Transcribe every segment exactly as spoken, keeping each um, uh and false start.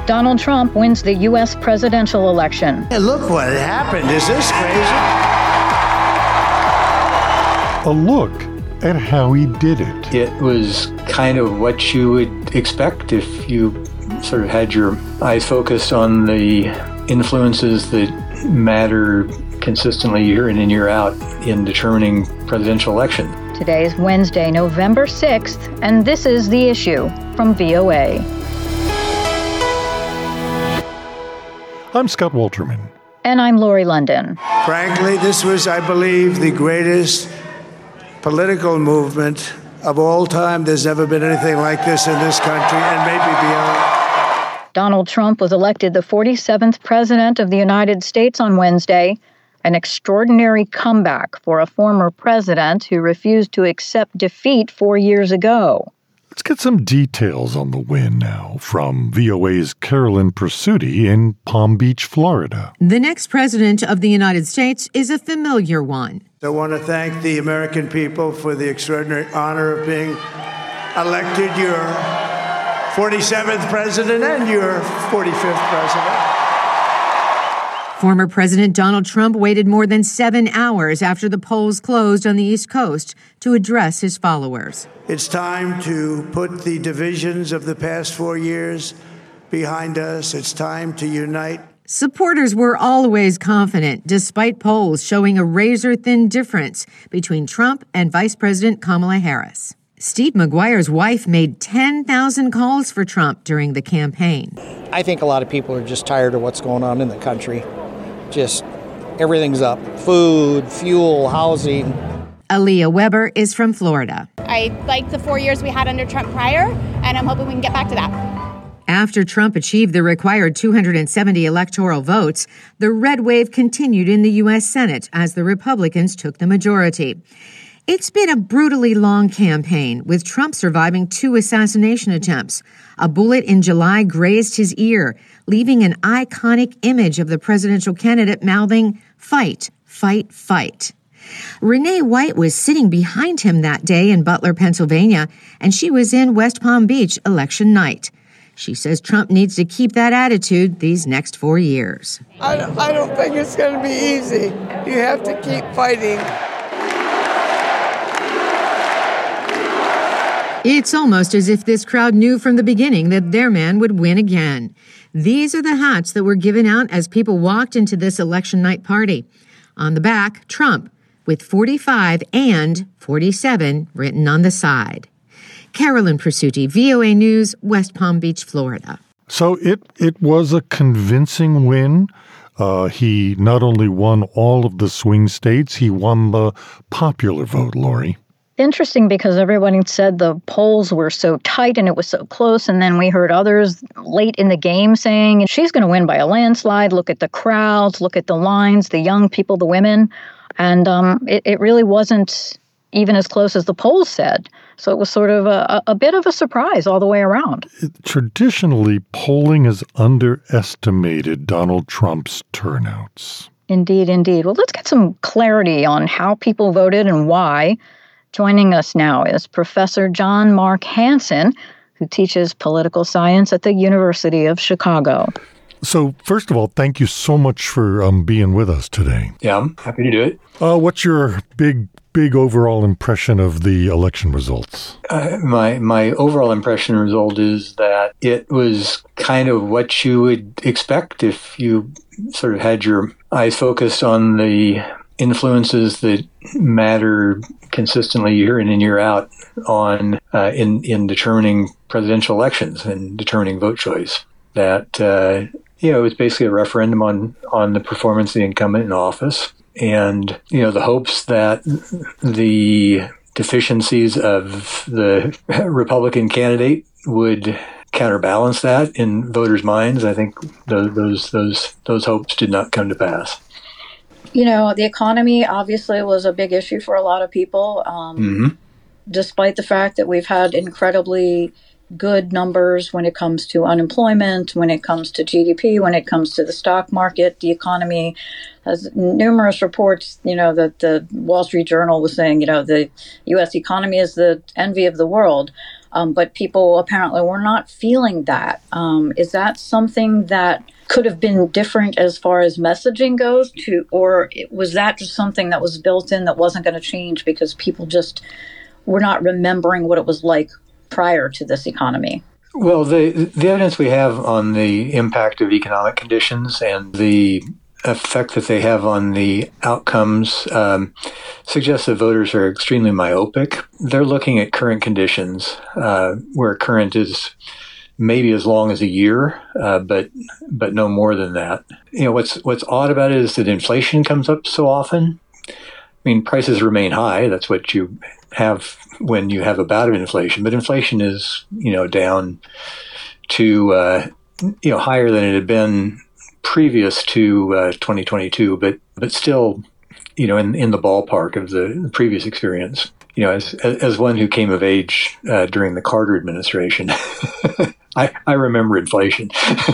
Donald Trump wins the U S presidential election. Hey, look what happened. Is this crazy? A look at how he did it. It was kind of what you would expect if you sort of had your eyes focused on the influences that matter consistently year in and year out in determining presidential election. Today is Wednesday, November sixth, and this is The Issue from V O A. I'm Scott Walterman. And I'm Lori London. Frankly, this was, I believe, the greatest political movement of all time. There's never been anything like this in this country and maybe beyond. Donald Trump was elected the forty-seventh president of the United States on Wednesday, an extraordinary comeback for a former president who refused to accept defeat four years ago. Let's get some details on the win now from V O A's Carolyn Presutti in Palm Beach, Florida. The next president of the United States is a familiar one. I want to thank the American people for the extraordinary honor of being elected your forty-seventh president and your forty-fifth president. Former President Donald Trump waited more than seven hours after the polls closed on the East Coast to address his followers. It's time to put the divisions of the past four years behind us. It's time to unite. Supporters were always confident, despite polls showing a razor-thin difference between Trump and Vice President Kamala Harris. Steve McGuire's wife made ten thousand calls for Trump during the campaign. I think a lot of people are just tired of what's going on in the country. Just everything's up. Food, fuel, housing. Aaliyah Weber is from Florida. I liked the four years we had under Trump prior, and I'm hoping we can get back to that. After Trump achieved the required two hundred seventy electoral votes, the red wave continued in the U S Senate as the Republicans took the majority. It's been a brutally long campaign, with Trump surviving two assassination attempts. A bullet in July grazed his ear, leaving an iconic image of the presidential candidate mouthing, "Fight, fight, fight." Renee White was sitting behind him that day in Butler, Pennsylvania, and she was in West Palm Beach election night. She says Trump needs to keep that attitude these next four years. I don't, I don't think it's going to be easy. You have to keep fighting. It's almost as if this crowd knew from the beginning that their man would win again. These are the hats that were given out as people walked into this election night party. On the back, Trump, with forty-five and forty-seven written on the side. Carolyn Presutti, V O A News, West Palm Beach, Florida. So it, it was a convincing win. Uh, he not only won all of the swing states, he won the popular vote, Lori. Interesting, because everybody said the polls were so tight and it was so close, and then we heard others late in the game saying she's going to win by a landslide. Look at the crowds, look at the lines, the young people, the women, and um, it, it really wasn't even as close as the polls said. So it was sort of a, a bit of a surprise all the way around. It, traditionally, polling has underestimated Donald Trump's turnouts. Indeed, indeed. Well, let's get some clarity on how people voted and why. Joining us now is Professor John Mark Hansen, who teaches political science at the University of Chicago. So, first of all, thank you so much for um, being with us today. Yeah, I'm happy to do it. Uh, what's your big, big overall impression of the election results? Uh, my my overall impression result is that it was kind of what you would expect if you sort of had your eyes focused on the influences that matter consistently year in and year out on uh, in in determining presidential elections and determining vote choice. That uh, you know, it was basically a referendum on on the performance of the incumbent in office, and you know, the hopes that the deficiencies of the Republican candidate would counterbalance that in voters' minds. I think those those those those hopes did not come to pass. You know, the economy obviously was a big issue for a lot of people, um, Mm-hmm. despite the fact that we've had incredibly good numbers when it comes to unemployment, when it comes to G D P, when it comes to the stock market. The economy has numerous reports, you know, that the Wall Street Journal was saying, you know, the U S economy is the envy of the world. Um, but people apparently were not feeling that. Um, is that something that could have been different as far as messaging goes, to, or was that just something that was built in that wasn't going to change because people just were not remembering what it was like prior to this economy? Well, the the evidence we have on the impact of economic conditions and the effect that they have on the outcomes um, suggests that voters are extremely myopic. They're looking at current conditions, uh, where current is maybe as long as a year, uh, but but no more than that. You know, what's what's odd about it is that inflation comes up so often. I mean, prices remain high. That's what you have when you have a bout of inflation. But inflation is, you know, down to, uh, you know, higher than it had been previous to uh, twenty twenty-two, but but still, you know, in, in the ballpark of the, the previous experience. You know, as as one who came of age uh, during the Carter administration, I, I remember inflation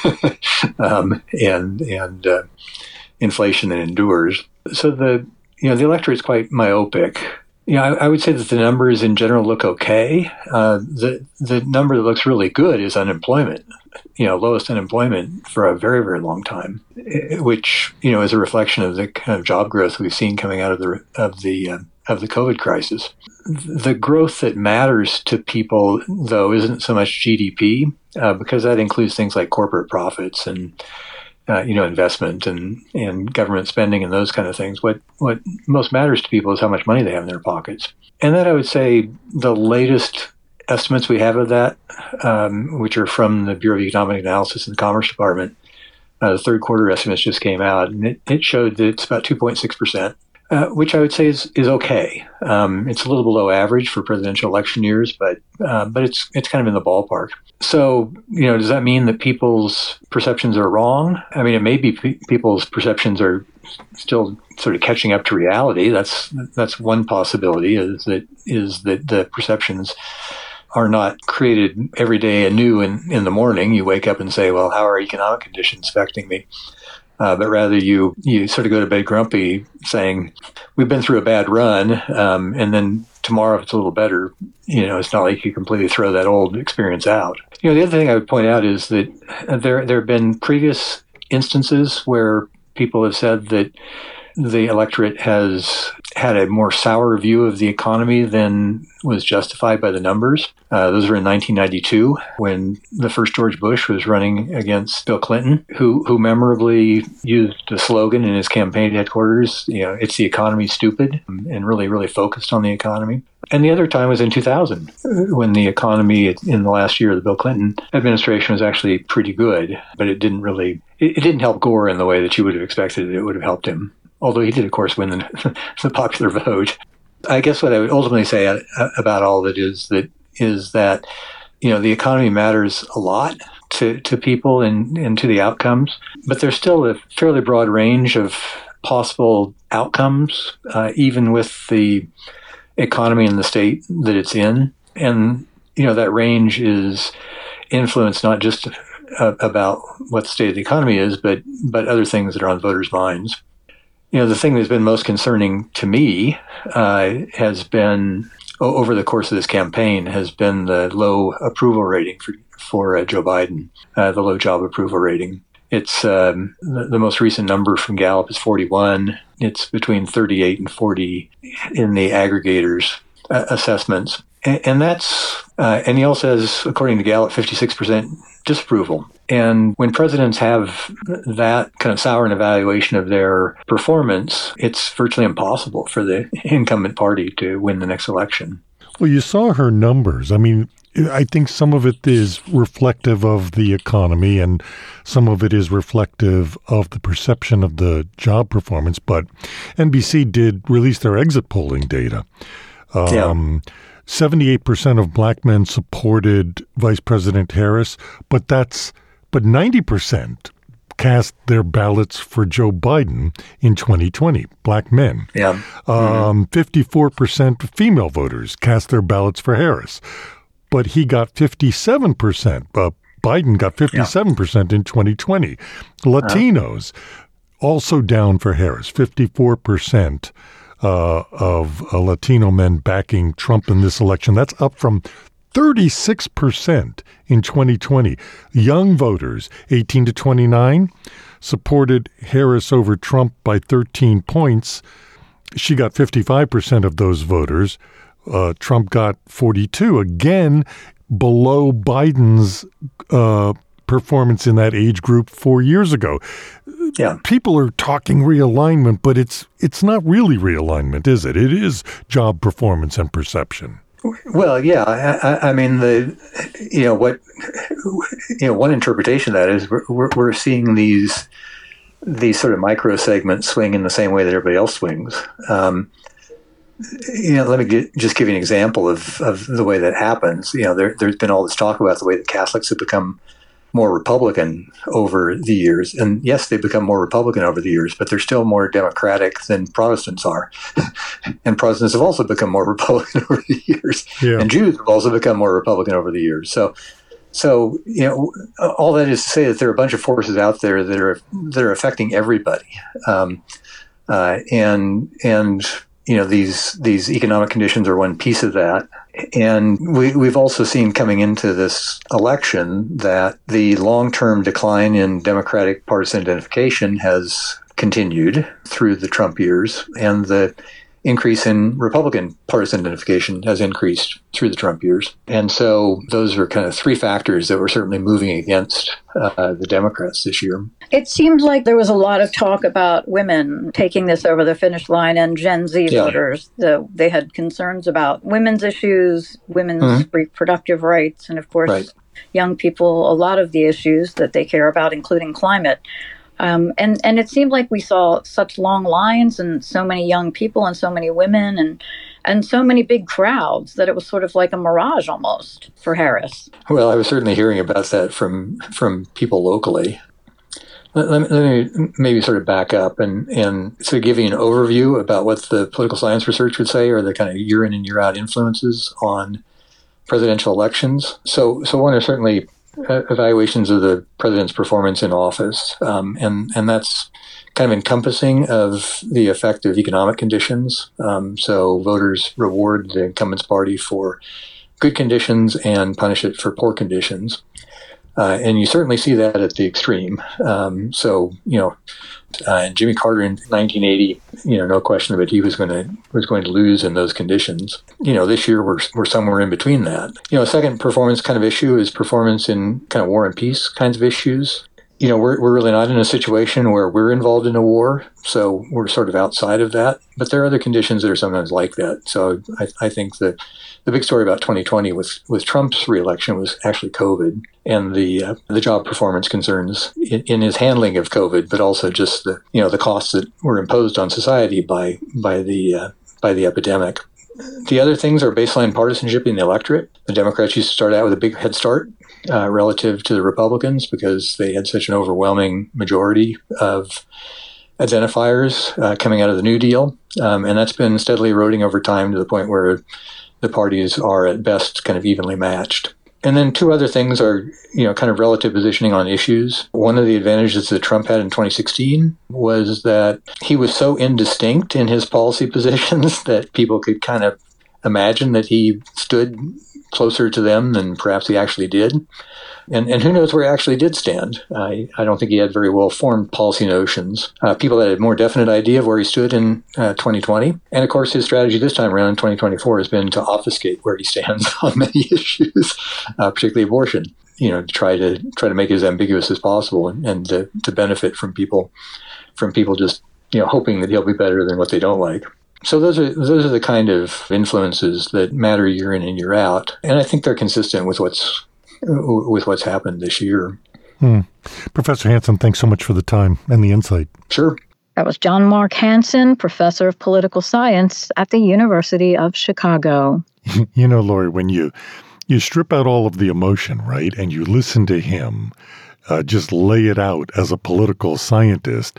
um, and and uh, inflation that endures. So the you know the electorate is quite myopic. You know, I, I would say that the numbers in general look okay. Uh, the the number that looks really good is unemployment. You know, lowest unemployment for a very, very long time, which, you know, is a reflection of the kind of job growth we've seen coming out of the of the uh, of the COVID crisis. The growth that matters to people, though, isn't so much G D P, uh, because that includes things like corporate profits and uh, you know, investment and, and government spending and those kind of things. What what most matters to people is how much money they have in their pockets. And then I would say the latest estimates we have of that, um, which are from the Bureau of Economic Analysis and the Commerce Department, uh, the third quarter estimates just came out, and it, it showed that it's about two point six percent, uh, which I would say is is okay. Um, it's a little below average for presidential election years, but uh, but it's it's kind of in the ballpark. So, you know, does that mean that people's perceptions are wrong? I mean, it may be pe- people's perceptions are still sort of catching up to reality. That's that's one possibility, is that is that the perceptions are not created every day anew in, in the morning. You wake up and say, well, how are economic conditions affecting me? Uh, but rather you, you sort of go to bed grumpy saying, we've been through a bad run, um, and then tomorrow if it's a little better, you know, it's not like you completely throw that old experience out. You know, the other thing I would point out is that there there have been previous instances where people have said that the electorate has had a more sour view of the economy than was justified by the numbers. Uh, those were in nineteen ninety-two, when the first George Bush was running against Bill Clinton, who who memorably used a slogan in his campaign headquarters, you know, it's the economy, stupid, and really, really focused on the economy. And the other time was in two thousand, when the economy in the last year of the Bill Clinton administration was actually pretty good, but it didn't really, it, it didn't help Gore in the way that you would have expected it would have helped him. Although he did, of course, win the, the popular vote. I guess what I would ultimately say about all of it is that is that you know the economy matters a lot to, to people and, and to the outcomes, but there's still a fairly broad range of possible outcomes, uh, even with the economy and the state that it's in. And you know that range is influenced not just uh, about what the state of the economy is, but but other things that are on voters' minds. You know, the thing that's been most concerning to me uh, has been, o- over the course of this campaign, has been the low approval rating for, for uh, Joe Biden, uh, the low job approval rating. It's um, the, the most recent number from Gallup is forty-one. It's between thirty-eight and forty in the aggregators' uh, assessments. And, and that's, uh, and he also has, according to Gallup, fifty-six percent disapproval. And when presidents have that kind of sour an evaluation of their performance, it's virtually impossible for the incumbent party to win the next election. Well, you saw her numbers. I mean, I think some of it is reflective of the economy and some of it is reflective of the perception of the job performance. But N B C did release their exit polling data. Um, yeah. seventy-eight percent of black men supported Vice President Harris, but that's but ninety percent cast their ballots for Joe Biden in twenty twenty, black men. Yeah. Um, mm-hmm. fifty-four percent female voters cast their ballots for Harris, but he got fifty-seven percent. Uh, Biden got fifty-seven percent yeah. in twenty twenty. Latinos uh-huh. also down for Harris, fifty-four percent. Uh, of uh, Latino men backing Trump in this election. That's up from thirty-six percent in twenty twenty. Young voters, eighteen to twenty-nine, supported Harris over Trump by thirteen points. She got fifty-five percent of those voters. Uh, Trump got forty-two, again below Biden's uh, performance in that age group four years ago. Yeah. People are talking realignment, but it's it's not really realignment, is it? It is job performance and perception. Well, yeah. I, I mean, the you know what you know one interpretation of that is we're we're seeing these these sort of micro segments swing in the same way that everybody else swings. Um, you know, let me get, just give you an example of, of the way that happens. You know, there, there's been all this talk about the way that Catholics have become more Republican over the years. And yes, they've become more Republican over the years, but they're still more Democratic than Protestants are. And Protestants have also become more Republican over the years. Yeah. And Jews have also become more Republican over the years. So, so you know, all that is to say that there are a bunch of forces out there that are that are affecting everybody. Um, uh, and and you know, these these economic conditions are one piece of that. And we, we've also seen coming into this election that the long-term decline in Democratic partisan identification has continued through the Trump years, and the increase in Republican partisan identification has increased through the Trump years. And so those are kind of three factors that were certainly moving against uh, the Democrats this year. It seemed like there was a lot of talk about women taking this over the finish line, and Gen Z yeah. voters. The, they had concerns about women's issues, women's mm-hmm. reproductive rights, and of course, right. young people, a lot of the issues that they care about, including climate. Um, and, and it seemed like we saw such long lines and so many young people and so many women and and so many big crowds that it was sort of like a mirage almost for Harris. Well, I was certainly hearing about that from from people locally. Let, let, me, let me maybe sort of back up and, and sort of give you an overview about what the political science research would say are the kind of year in and year out influences on presidential elections. So, so one is certainly evaluations of the president's performance in office, um, and and that's kind of encompassing of the effect of economic conditions. Um, so voters reward the incumbent's party for good conditions and punish it for poor conditions, uh, and you certainly see that at the extreme. Um, so you know, uh, Jimmy Carter in nineteen eighty, you know, no question of it, he was going to was going to lose in those conditions. You know, this year we're we're somewhere in between that. You know, a second performance kind of issue is performance in kind of war and peace kinds of issues. You know, we're we're really not in a situation where we're involved in a war, so we're sort of outside of that. But there are other conditions that are sometimes like that. So I, I think the the big story about twenty twenty with with Trump's reelection was actually COVID and the uh, the job performance concerns in, in his handling of COVID, but also just the you know the costs that were imposed on society by by the uh, by the epidemic. The other things are baseline partisanship in the electorate. The Democrats used to start out with a big head start uh, relative to the Republicans because they had such an overwhelming majority of identifiers uh, coming out of the New Deal. Um, and that's been steadily eroding over time to the point where the parties are at best kind of evenly matched. And then two other things are, you know, kind of relative positioning on issues. One of the advantages that Trump had in twenty sixteen was that he was so indistinct in his policy positions that people could kind of imagine that he stood closer to them than perhaps he actually did. And and who knows where he actually did stand. I, I don't think he had very well-formed policy notions. Uh, people that had a more definite idea of where he stood in uh, twenty twenty. And, of course, his strategy this time around in twenty twenty-four has been to obfuscate where he stands on many issues, uh, particularly abortion, you know, to try to try to make it as ambiguous as possible and, and to, to benefit from people, from people just, you know, hoping that he'll be better than what they don't like. So those are those are the kind of influences that matter year in and year out. And I think they're consistent with what's with what's happened this year. Hmm. Professor Hanson, thanks so much for the time and the insight. Sure. That was John Mark Hanson, professor of political science at the University of Chicago. You know, Lori, when you you strip out all of the emotion, right, and you listen to him uh, just lay it out as a political scientist,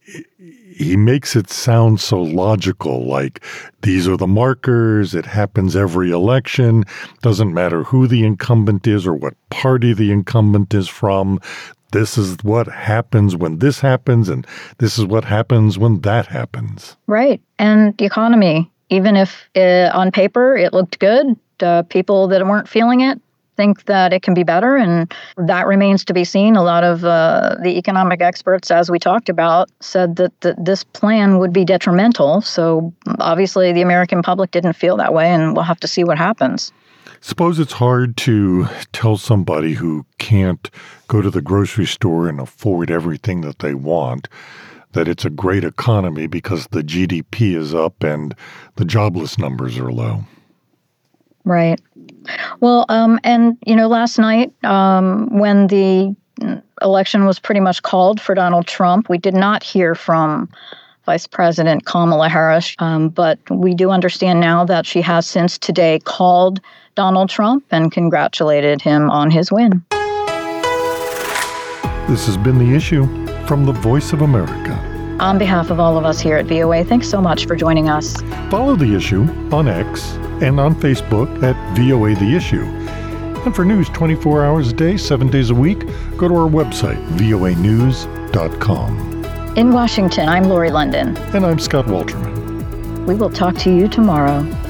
he makes it sound so logical, like these are the markers, it happens every election, doesn't matter who the incumbent is or what party the incumbent is from. This is what happens when this happens, and this is what happens when that happens. Right. And the economy, even if uh, on paper it looked good, uh, people that weren't feeling it think that it can be better, and that remains to be seen. A lot of uh, the economic experts, as we talked about, said that, that this plan would be detrimental. So obviously the American public didn't feel that way, and we'll have to see what happens. Suppose it's hard to tell somebody who can't go to the grocery store and afford everything that they want that it's a great economy because the G D P is up and the jobless numbers are low. Right. Well, um, and, you know, last night um, when the election was pretty much called for Donald Trump, we did not hear from Vice President Kamala Harris, um, but we do understand now that she has since today called Donald Trump and congratulated him on his win. This has been The Issue from the Voice of America. On behalf of all of us here at V O A, thanks so much for joining us. Follow The Issue on X and on Facebook at V O A The Issue. And for news twenty-four hours a day, seven days a week, go to our website, V O A news dot com. In Washington, I'm Lori London. And I'm Scott Walterman. We will talk to you tomorrow.